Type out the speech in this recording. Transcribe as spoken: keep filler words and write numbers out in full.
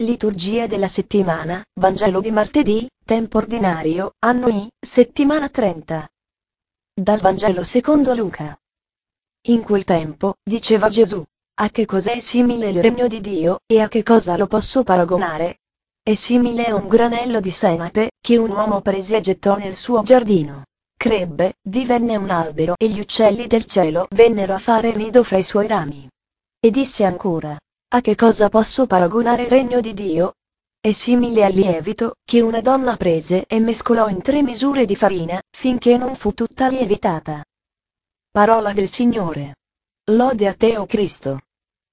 Liturgia della settimana, Vangelo di martedì, tempo ordinario, anno I, settimana trenta. Dal Vangelo secondo Luca. In quel tempo, diceva Gesù: a che cos'è simile il regno di Dio, e a che cosa lo posso paragonare? È simile a un granello di senape, che un uomo prese e gettò nel suo giardino. Crebbe, divenne un albero e gli uccelli del cielo vennero a fare nido fra i suoi rami. E disse ancora: a che cosa posso paragonare il regno di Dio? È simile al lievito, che una donna prese e mescolò in tre misure di farina, finché non fu tutta lievitata. Parola del Signore. Lode a te, o Cristo.